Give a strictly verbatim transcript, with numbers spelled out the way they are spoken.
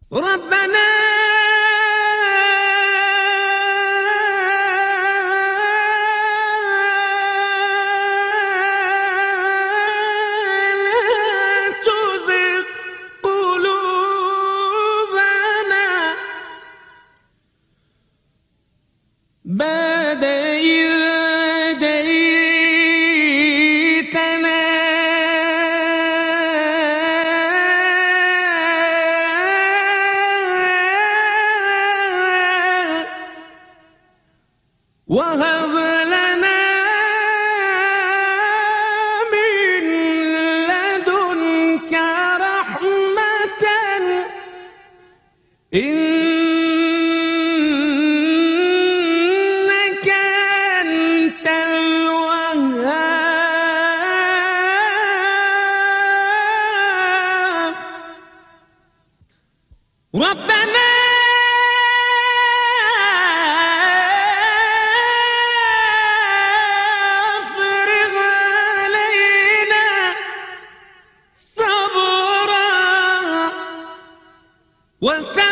ربنا لا تزغ قلوبنا بعد إذ هديتنا وهب لنا من لدنك رحمة إنك أنت الوهاب ربنا افرغ علينا صبرا